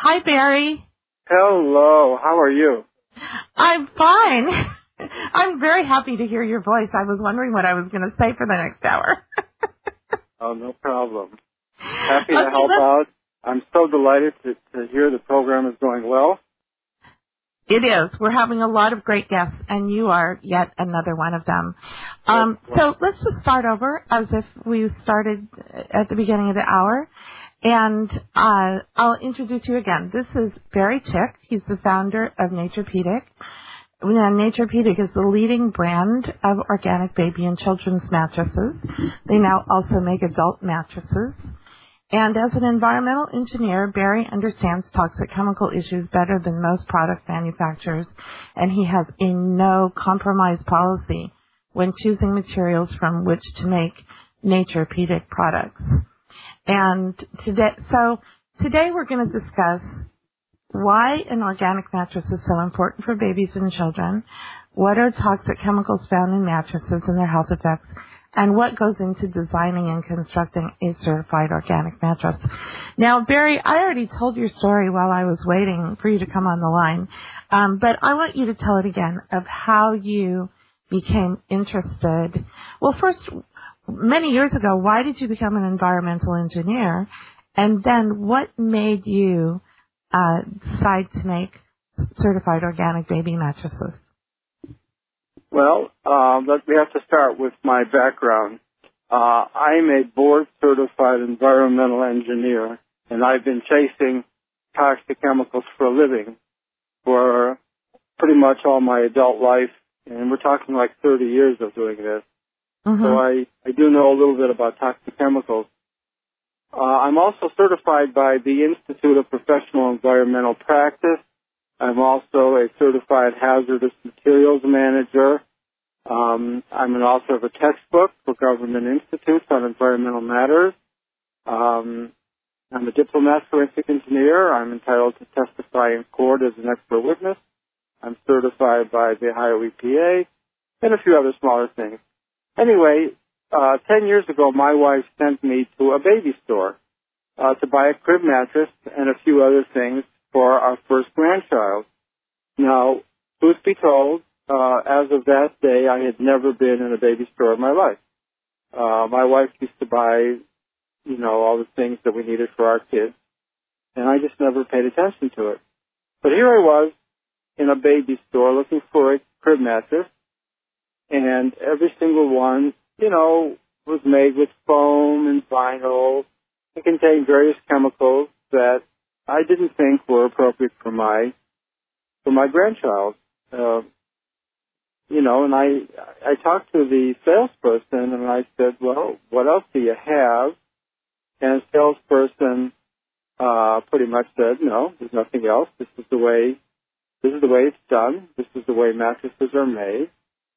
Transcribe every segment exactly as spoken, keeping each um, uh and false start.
Hi, Barry. Hello. How are you? I'm fine. I'm very happy to hear your voice. I was wondering what I was going to say for the next hour. Oh, no problem. Happy okay, to help let's... out. I'm so delighted to, to hear the program is going well. It is. We're having a lot of great guests, and you are yet another one of them. Um, so let's just start over as if we started at the beginning of the hour. And uh, I'll introduce you again. This is Barry Chick. He's the founder of Naturepedic. Now, Naturepedic is the leading brand of organic baby and children's mattresses. They now also make adult mattresses. And as an environmental engineer, Barry understands toxic chemical issues better than most product manufacturers, and he has a no-compromise policy when choosing materials from which to make Naturepedic products. And today, so today we're going to discuss why an organic mattress is so important for babies and children, what are toxic chemicals found in mattresses and their health effects, and what goes into designing and constructing a certified organic mattress. Now, Barry, I already told your story while I was waiting for you to come on the line, um, but I want you to tell it again of how you became interested. Well, first, many years ago, why did you become an environmental engineer? And then what made you uh, decide to make certified organic baby mattresses? Well, uh, let me have to start with my background. Uh, I'm a board-certified environmental engineer, and I've been chasing toxic chemicals for a living for pretty much all my adult life, and we're talking like thirty years of doing this. Mm-hmm. So I, I do know a little bit about toxic chemicals. Uh, I'm also certified by the Institute of Professional Environmental Practice. I'm also a certified hazardous materials manager. Um, I'm an author of a textbook for government institutes on environmental matters. Um, I'm a diplomat forensic engineer. I'm entitled to testify in court as an expert witness. I'm certified by the Ohio E P A and a few other smaller things. Anyway, uh, ten years ago, my wife sent me to a baby store uh, to buy a crib mattress and a few other things for our first grandchild. Now, truth be told, uh, as of that day, I had never been in a baby store in my life. Uh, my wife used to buy, you know, all the things that we needed for our kids, and I just never paid attention to it. But here I was in a baby store looking for a crib mattress, and every single one, you know, was made with foam and vinyl and contained various chemicals that I didn't think were appropriate for my for my grandchild. Uh, you know, and I I talked to the salesperson and I said, well, what else do you have? And the salesperson uh, pretty much said, no, there's nothing else. This is the way this is the way it's done. This is the way mattresses are made,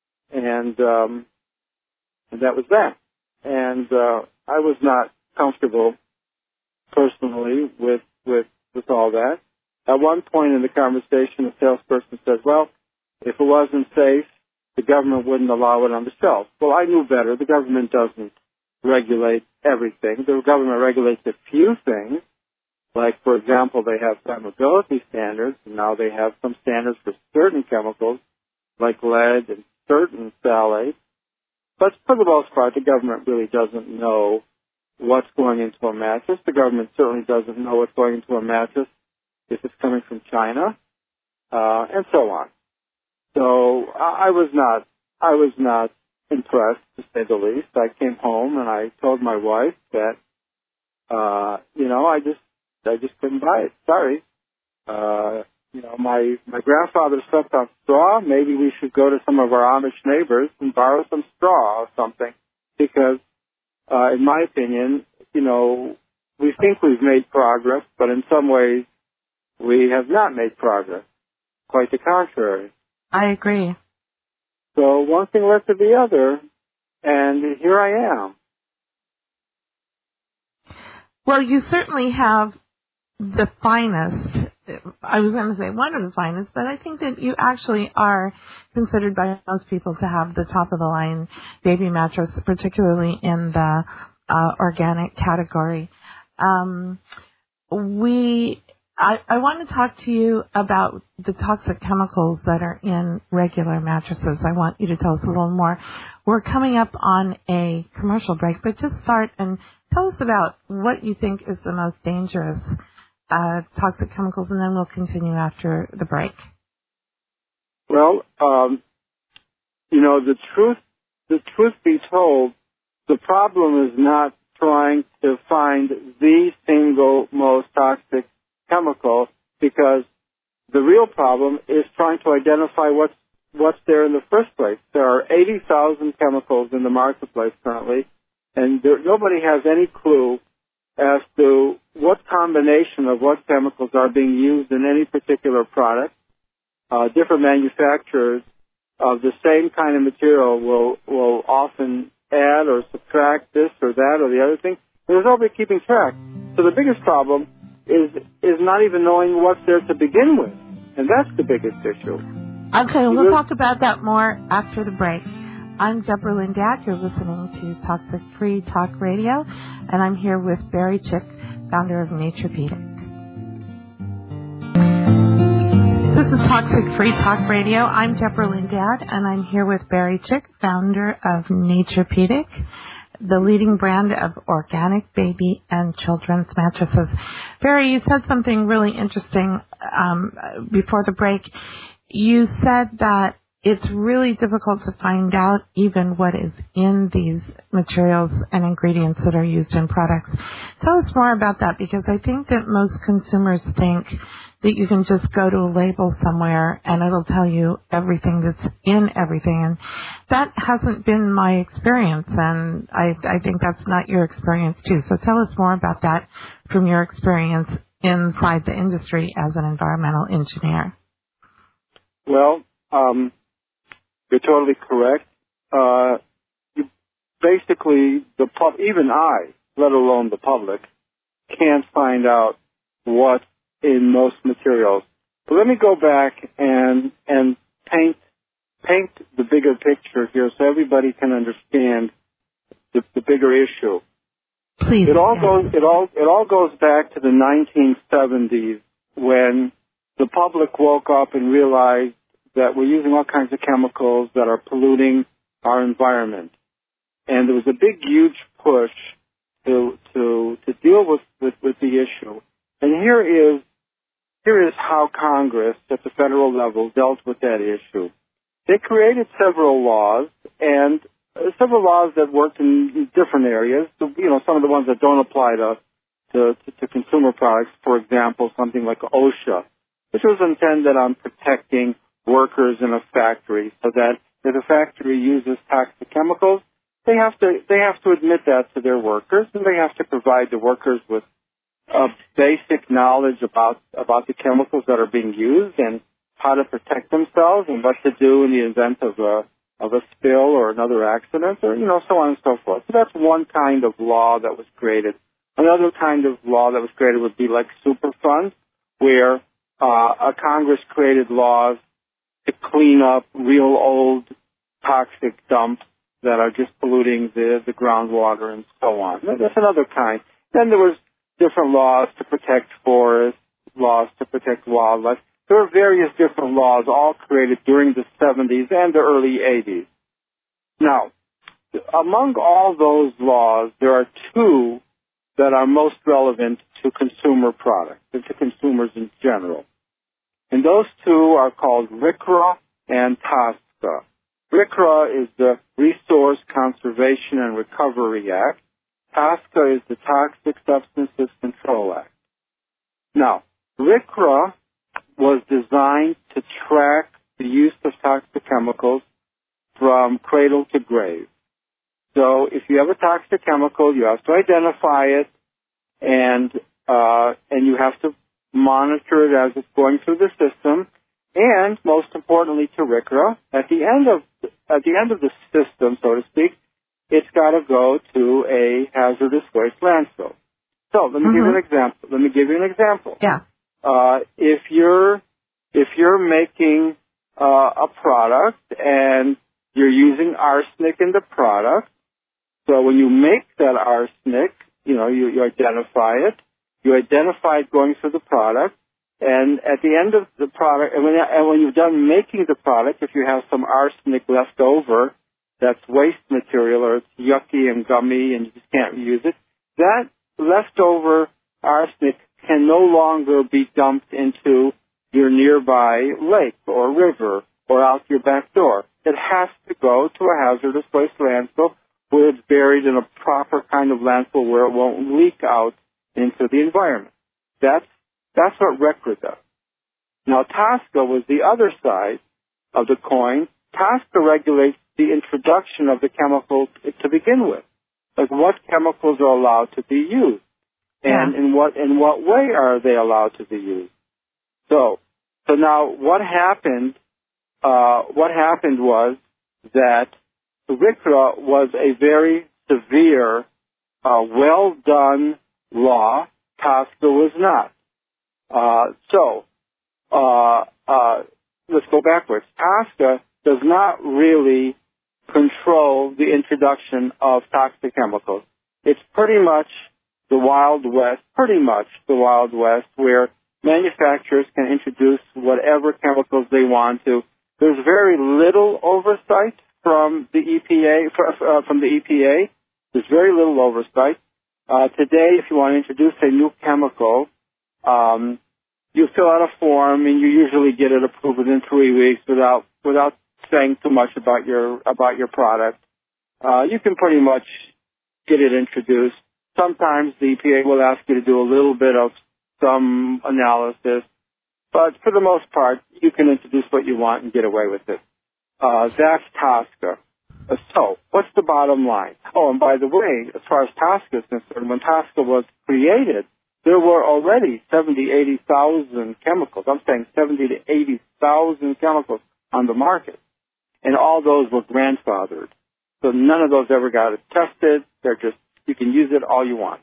and um, and that was that. And uh, I was not comfortable personally with with with all that. At one point in the conversation, the salesperson said, well, if it wasn't safe, the government wouldn't allow it on the shelf. Well, I knew better. The government doesn't regulate everything. The government regulates a few things. Like, for example, they have flammability standards, and now they have some standards for certain chemicals, like lead and certain phthalates. But for the most part, the government really doesn't know what's going into a mattress. The government certainly doesn't know what's going into a mattress if it's coming from China, uh, and so on. So I was not, I was not impressed, to say the least. I came home and I told my wife that, uh, you know, I just, I just couldn't buy it. Sorry. Uh, you know, my, my grandfather slept on straw. Maybe we should go to some of our Amish neighbors and borrow some straw or something, because, uh, in my opinion, you know, we think we've made progress, but in some ways we have not made progress. Quite the contrary. I agree. So one thing led to the other, and here I am. Well, you certainly have the finest, I was going to say one of the finest, but I think that you actually are considered by most people to have the top-of-the-line baby mattress, particularly in the uh, organic category. Um, we I, I want to talk to you about the toxic chemicals that are in regular mattresses. I want you to tell us a little more. We're coming up on a commercial break, but just start and tell us about what you think is the most dangerous uh, toxic chemicals, and then we'll continue after the break. Well, um, you know, the truth, the truth be told, the problem is not trying to find the single most toxic chemical, because the real problem is trying to identify what's what's there in the first place. There are eighty thousand chemicals in the marketplace currently, and there, nobody has any clue as to what combination of what chemicals are being used in any particular product. Uh, different manufacturers of the same kind of material will will often add or subtract this or that or the other thing. There's nobody keeping track. So the biggest problem is is not even knowing what's there to begin with, and that's the biggest issue. Okay, we'll talk about that more after the break. I'm Deborah Lindad. You're listening to Toxic Free Talk Radio, and I'm here with Barry Chick, founder of Naturepedic. This is Toxic Free Talk Radio. I'm Deborah Lindad, and I'm here with Barry Chick, founder of Naturepedic, the leading brand of organic baby and children's mattresses. Barry, you said something really interesting um, before the break. You said that it's really difficult to find out even what is in these materials and ingredients that are used in products. Tell us more about that, because I think that most consumers think that you can just go to a label somewhere and it'll tell you everything that's in everything. And that hasn't been my experience, and I, I think that's not your experience too. So tell us more about that from your experience inside the industry as an environmental engineer. Well, um, you're totally correct. Uh, you, basically, the pub, even I, let alone the public, can't find out what's in most materials. But let me go back and and paint paint the bigger picture here so everybody can understand the, the bigger issue. Please. It all goes it all it all goes back to the nineteen seventies, when the public woke up and realized that we're using all kinds of chemicals that are polluting our environment. And there was a big, huge push to to to deal with, with, with the issue. And here is here is how Congress at the federal level dealt with that issue. They created several laws, and uh, several laws that worked in different areas. So, you know, some of the ones that don't apply to, to, to, to consumer products, for example, something like OSHA, which was intended on protecting workers in a factory, so that if a factory uses toxic chemicals, they have to they have to admit that to their workers, and they have to provide the workers with uh, basic knowledge about about the chemicals that are being used and how to protect themselves and what to do in the event of a of a spill or another accident, or you know, so on and so forth. So that's one kind of law that was created. Another kind of law that was created would be like Superfund, where uh, a Congress created laws to clean up real old toxic dumps that are just polluting the, the groundwater and so on. That's another kind. Then there was different laws to protect forests, laws to protect wildlife. There are various different laws all created during the seventies and the early eighties. Now, among all those laws, there are two that are most relevant to consumer products and to consumers in general. And those two are called RCRA and TSCA. RCRA is the Resource Conservation and Recovery Act. TSCA is the Toxic Substances Control Act. Now, RCRA was designed to track the use of toxic chemicals from cradle to grave. So if you have a toxic chemical, you have to identify it, and uh, and you have to monitor it as it's going through the system, and most importantly to RCRA, at the end of at the end of the system, so to speak, it's got to go to a hazardous waste landfill. So let me mm-hmm. give you an example. Let me give you an example. Yeah. Uh, if you're if you're making uh, a product and you're using arsenic in the product, so when you make that arsenic, you know, you, you identify it. You identify it going through the product. And at the end of the product, and when, and when you're done making the product, if you have some arsenic left over, that's waste material, or it's yucky and gummy and you just can't use it, that leftover arsenic can no longer be dumped into your nearby lake or river or out your back door. It has to go to a hazardous waste landfill where it's buried in a proper kind of landfill where it won't leak out into the environment. That's That's what RCRA does. Now, TSCA was the other side of the coin. TSCA regulates the introduction of the chemicals to begin with. Like, what chemicals are allowed to be used, and yeah. in what in what way are they allowed to be used? So, so now what happened? Uh, what happened was that RCRA was a very severe, uh, well done law. TSCA was not. Uh, so, uh, uh, let's go backwards. TSCA does not really control the introduction of toxic chemicals. It's pretty much the Wild West, pretty much the Wild West, where manufacturers can introduce whatever chemicals they want to. There's very little oversight from the E P A, uh, from the E P A. There's very little oversight. Uh, today, if you want to introduce a new chemical, Um, you fill out a form and you usually get it approved within three weeks without without saying too much about your about your product. Uh, you can pretty much get it introduced. Sometimes the E P A will ask you to do a little bit of some analysis, but for the most part, you can introduce what you want and get away with it. Uh, that's TSCA. Uh, so, what's the bottom line? Oh, and by the way, as far as TSCA is concerned, when TSCA was created, there were already seventy, eighty thousand chemicals. I'm saying seventy to eighty thousand chemicals on the market. And all those were grandfathered. So none of those ever got tested. They're just, you can use it all you want.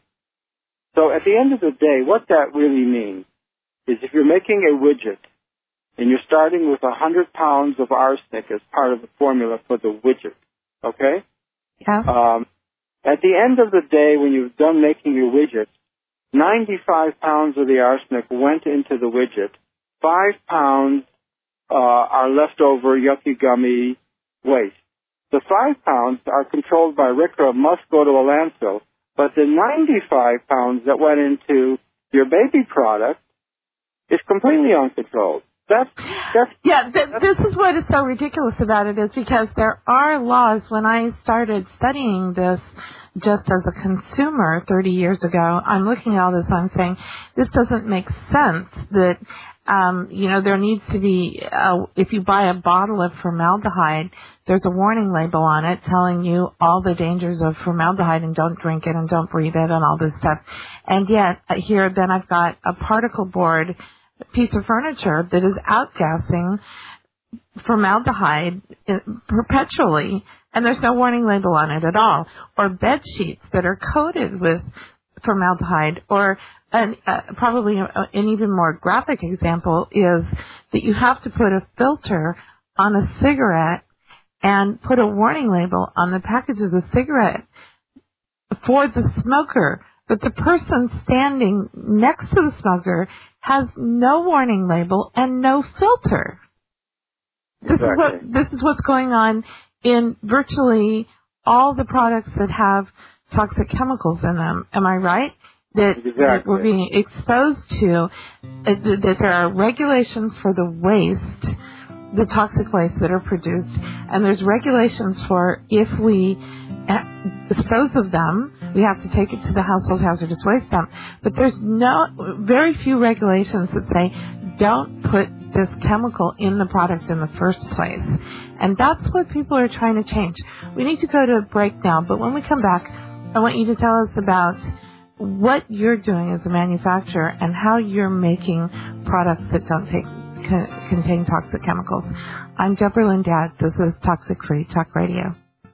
So at the end of the day, what that really means is if you're making a widget and you're starting with one hundred pounds of arsenic as part of the formula for the widget, okay? Yeah. Um, at the end of the day, when you've done making your widget, ninety-five pounds of the arsenic went into the widget. Five pounds uh, are leftover yucky gummy waste. The five pounds are controlled by RCRA, must go to a landfill. But the ninety-five pounds that went into your baby product is completely uncontrolled. That's, that's, yeah, th- this is what is so ridiculous about it is because there are laws. When I started studying this just as a consumer thirty years ago, I'm looking at all this, I'm saying, this doesn't make sense that, um, you know, there needs to be, uh, if you buy a bottle of formaldehyde, there's a warning label on it telling you all the dangers of formaldehyde and don't drink it and don't breathe it and all this stuff. And yet, uh, here, then I've got a particle board piece of furniture that is outgassing formaldehyde perpetually, and there's no warning label on it at all. Or bed sheets that are coated with formaldehyde. Or an, uh, probably a, an even more graphic example is that you have to put a filter on a cigarette and put a warning label on the package of the cigarette for the smoker. But the person standing next to the smoker has no warning label and no filter. This exactly. is what this is what's going on in virtually all the products that have toxic chemicals in them. Am I right? That, exactly. that we're being exposed to, uh, that there are regulations for the waste, the toxic waste that are produced, and there's regulations for if we dispose of them, we have to take it to the household hazardous waste dump. But there's no, very few regulations that say don't put this chemical in the product in the first place. And that's what people are trying to change. We need to go to a break now, but when we come back, I want you to tell us about what you're doing as a manufacturer and how you're making products that don't take, c- contain toxic chemicals. I'm Deborah Lynn Dad. This is Toxic Free Talk Radio.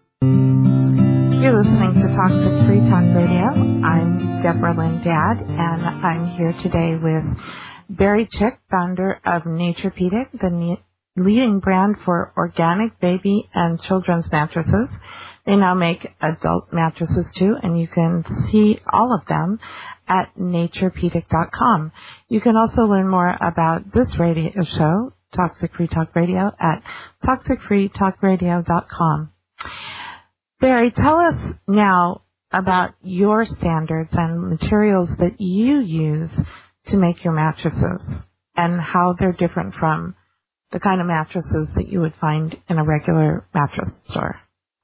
You're listening to Toxic Free Talk Radio. I'm Deborah Lynn Dad, and I'm here today with Barry Chick, founder of Naturepedic, the ne- leading brand for organic baby and children's mattresses. They now make adult mattresses too, and you can see all of them at naturepedic dot com. You can also learn more about this radio show, Toxic Free Talk Radio, at toxic free talk radio dot com. Barry, tell us now about your standards and materials that you use to make your mattresses and how they're different from the kind of mattresses that you would find in a regular mattress store.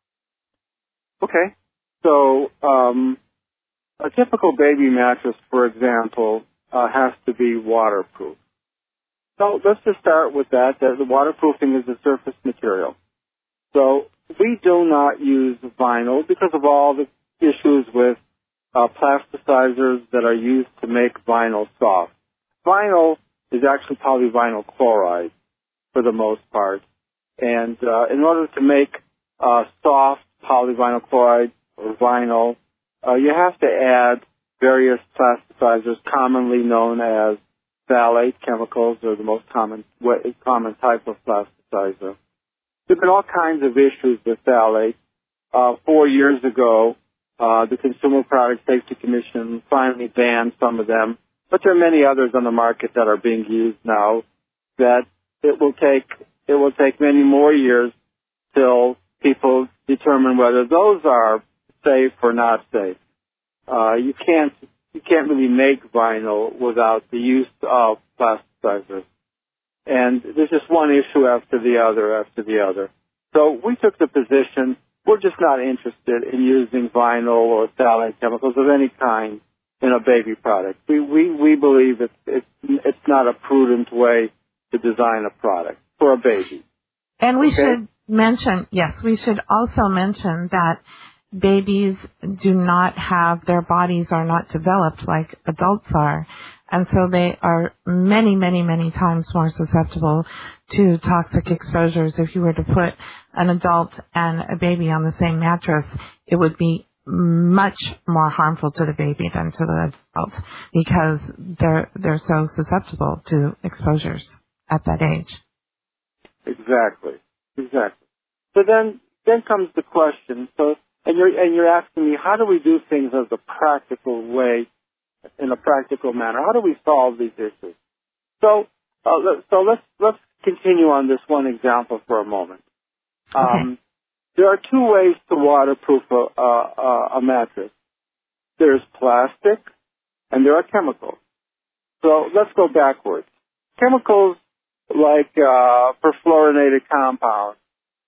Okay. So um, a typical baby mattress, for example, uh, has to be waterproof. So let's just start with that, that the waterproofing is a surface material. So we do not use vinyl because of all the issues with uh, plasticizers that are used to make vinyl soft. Vinyl is actually polyvinyl chloride for the most part. And uh, in order to make uh, soft polyvinyl chloride or vinyl, uh, you have to add various plasticizers commonly known as phthalate chemicals, or the most common common type of plasticizer. There have been all kinds of issues with phthalate. Uh, four years ago, uh, the Consumer Product Safety Commission finally banned some of them, but there are many others on the market that are being used now that it will take it will take many more years till people determine whether those are safe or not safe. Uh, you can't you can't really make vinyl without the use of plasticizers. And there's just one issue after the other after the other. So we took the position we're just not interested in using vinyl or phthalate chemicals of any kind in a baby product. We we, we believe it's, it's it's not a prudent way to design a product for a baby. And we okay? should mention, yes, we should also mention that babies do not have, their bodies are not developed like adults are. And so they are many, many, many times more susceptible to toxic exposures. If you were to put an adult and a baby on the same mattress, it would be much more harmful to the baby than to the adult because they're they're so susceptible to exposures at that age. Exactly. Exactly. So then then comes the question, so and you're and you're asking me, how do we do things as a practical way, in a practical manner? How do we solve these issues? So uh, so let's let's continue on this one example for a moment. Okay. Um, there are two ways to waterproof a, a, a mattress. There's plastic, and there are chemicals. So let's go backwards. Chemicals like uh, perfluorinated compounds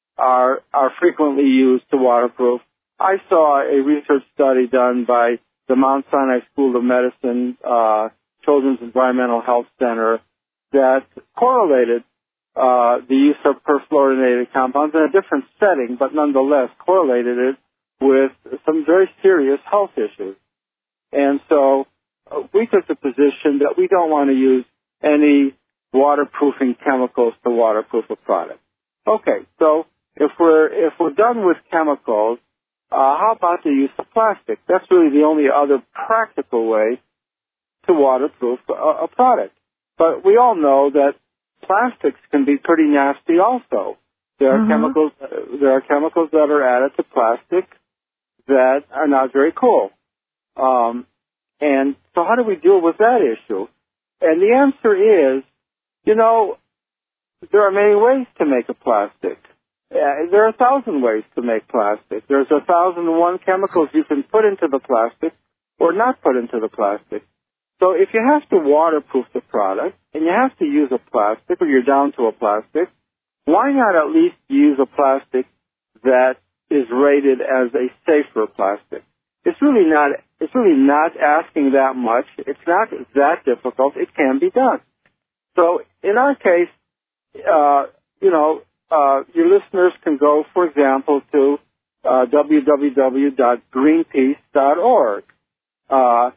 are are frequently used to waterproof. I saw a research study done by the Mount Sinai School of Medicine, uh, Children's Environmental Health Center, that correlated uh, the use of perfluorinated compounds in a different setting, but nonetheless correlated it with some very serious health issues. And so uh, we took the position that we don't want to use any waterproofing chemicals to waterproof a product. Okay, so if we're if we're done with chemicals, uh, how about the use of plastic? That's really the only other practical way to waterproof a, a product. But we all know that plastics can be pretty nasty also. There are mm-hmm. chemicals uh, there are chemicals that are added to plastic that are not very cool. Um, and so how do we deal with that issue? And the answer is, you know, there are many ways to make a plastic. Uh, there are a thousand ways to make plastic. There's a thousand and one chemicals you can put into the plastic or not put into the plastic. So if you have to waterproof the product and you have to use a plastic or you're down to a plastic, why not at least use a plastic that is rated as a safer plastic? It's really not, it's really not asking that much. It's not that difficult. It can be done. So in our case, uh, you know, uh, your listeners can go, for example, to uh, w w w dot greenpeace dot org. Uh,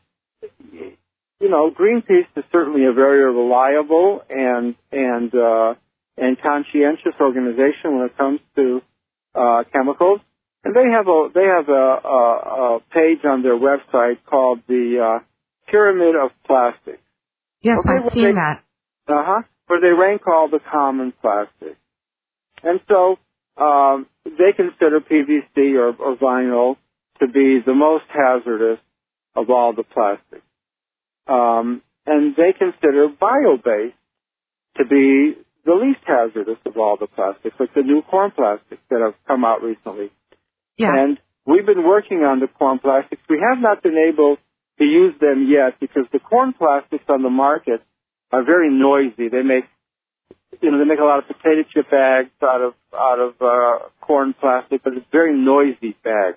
you know, Greenpeace is certainly a very reliable and and uh, and conscientious organization when it comes to uh, chemicals, and they have a they have a, a, a page on their website called the uh, Pyramid of Plastics. Yes, okay, I've seen they, that. Uh huh. Where they rank all the common plastics. And so um, they consider P V C or, or vinyl to be the most hazardous of all the plastics. Um, and they consider bio-based to be the least hazardous of all the plastics, like the new corn plastics that have come out recently. Yeah. And we've been working on the corn plastics. We have not been able to use them yet because the corn plastics on the market are very noisy. They make, you know, they make a lot of potato chip bags out of out of uh, corn plastic, but it's very noisy bags.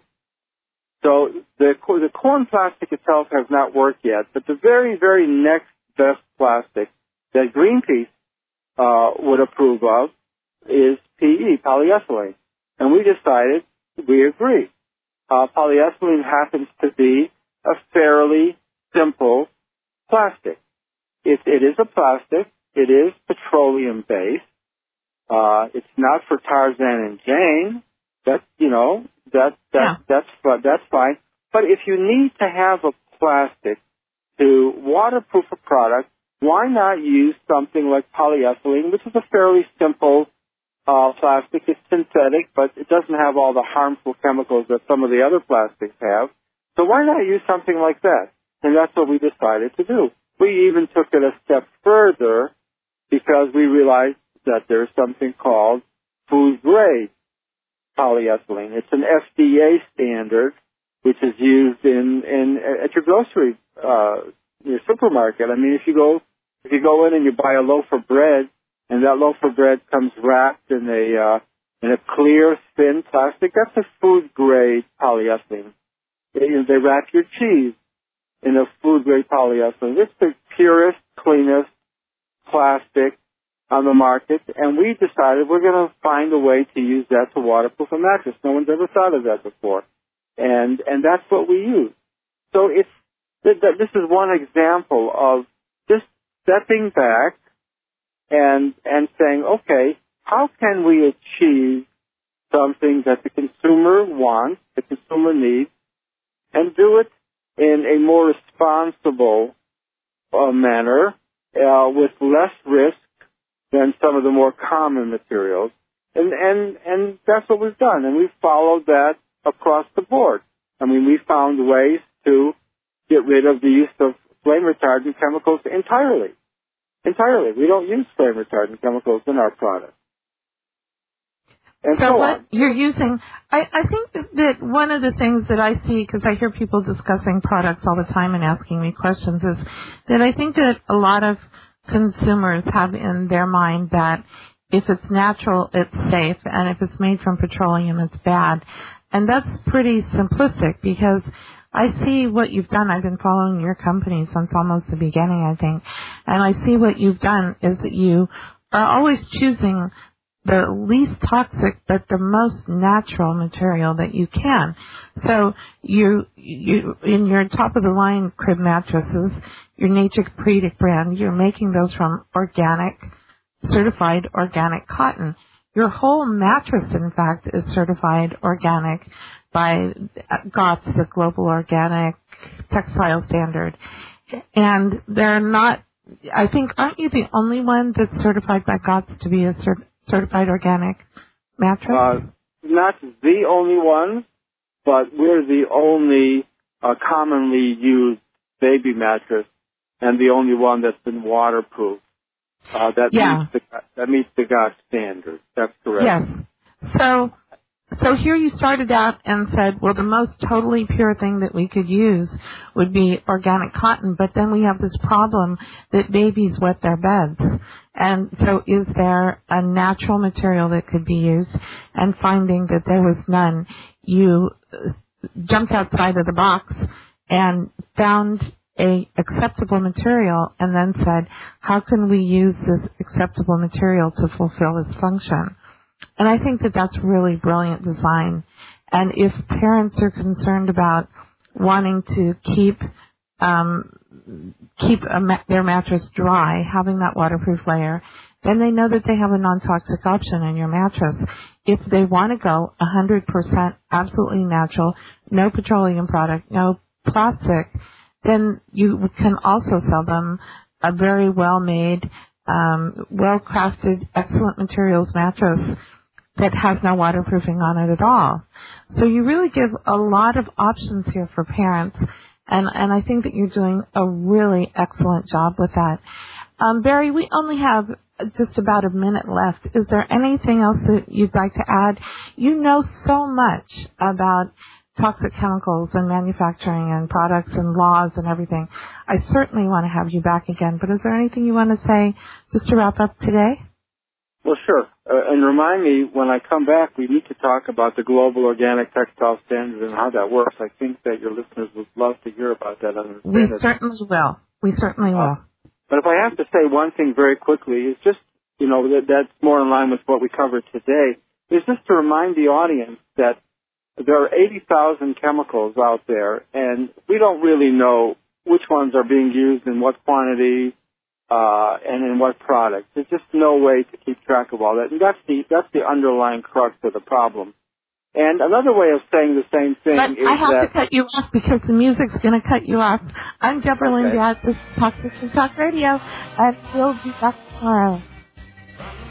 So the the corn plastic itself has not worked yet, but the very very next best plastic that Greenpeace uh, would approve of is P E, polyethylene, and we decided we agree. Uh, polyethylene happens to be a fairly simple plastic. It, it is a plastic. It is petroleum-based. Uh, it's not for Tarzan and Jane. That, you know, that, that, yeah. that's, that's fine. But if you need to have a plastic to waterproof a product, why not use something like polyethylene, which is a fairly simple uh, plastic. It's synthetic, but it doesn't have all the harmful chemicals that some of the other plastics have. So why not use something like that? And that's what we decided to do. We even took it a step further because we realized that there's something called food-grade polyethylene. It's an F D A standard, which is used in, in at your grocery uh, your supermarket. I mean, if you go if you go in and you buy a loaf of bread, and that loaf of bread comes wrapped in a uh, in a clear, thin plastic, that's a food-grade polyethylene. They, they wrap your cheese in a food-grade polyethylene. It's the purest, cleanest plastic on the market, and we decided we're going to find a way to use that to waterproof a mattress. No one's ever thought of that before, and and that's what we use. So it's this is one example of just stepping back and and saying, okay, how can we achieve something that the consumer wants, the consumer needs, and do it in a more responsible uh, manner uh, with less risk than some of the more common materials. And, and, and that's what we've done. And we've followed that across the board. I mean, we found ways to get rid of the use of flame retardant chemicals entirely. Entirely. We don't use flame retardant chemicals in our products. And so, so what on. you're using, I, I think that one of the things that I see, because I hear people discussing products all the time and asking me questions, is that I think that a lot of consumers have in their mind that if it's natural, it's safe, and if it's made from petroleum, it's bad. And that's pretty simplistic because I see what you've done. I've been following your company since almost the beginning, I think. And I see what you've done is that you are always choosing the least toxic but the most natural material that you can. So you, you, in your top of the line crib mattresses, your Naturepredic brand, you're making those from organic, certified organic cotton. Your whole mattress, in fact, is certified organic by GOTS, the Global Organic Textile Standard. And they're not, I think, aren't you the only one that's certified by GOTS to be a cert, certified organic mattress? Uh, not the only one, but we're the only uh, commonly used baby mattress and the only one that's been waterproof. Uh, that yeah. meets the that meets the GOTS standard. That's correct. Yes. So, so here you started out and said, well, the most totally pure thing that we could use would be organic cotton, but then we have this problem that babies wet their beds. And so is there a natural material that could be used? And finding that there was none, you jumped outside of the box and found a acceptable material and then said, how can we use this acceptable material to fulfill its function? And I think that that's really brilliant design. And if parents are concerned about wanting to keep um, keep a ma- their mattress dry, having that waterproof layer, then they know that they have a non-toxic option in your mattress. If they want to go one hundred percent absolutely natural, no petroleum product, no plastic, then you can also sell them a very well-made, um, well-crafted, excellent materials mattress that has no waterproofing on it at all. So you really give a lot of options here for parents, and, and I think that you're doing a really excellent job with that. Um, Barry, we only have just about a minute left. Is there anything else that you'd like to add? You know so much about toxic chemicals and manufacturing and products and laws and everything. I certainly want to have you back again, but is there anything you want to say just to wrap up today? Well, sure. Uh, and remind me, when I come back, we need to talk about the Global Organic Textile Standard and how that works. I think that your listeners would love to hear about that. We it. certainly will. We certainly will. Uh, but if I have to say one thing very quickly, it's just, you know, that, that's more in line with what we covered today, is just to remind the audience that there are eighty thousand chemicals out there, and we don't really know which ones are being used in what quantity, Uh, and in what products. There's just no way to keep track of all that. And that's the, that's the underlying crux of the problem. And another way of saying the same thing but is I have that... to cut you off because the music's going to cut you off. I'm Deborah okay. Lynn Gadd. This is Toxic Talk Radio, and we'll be back tomorrow.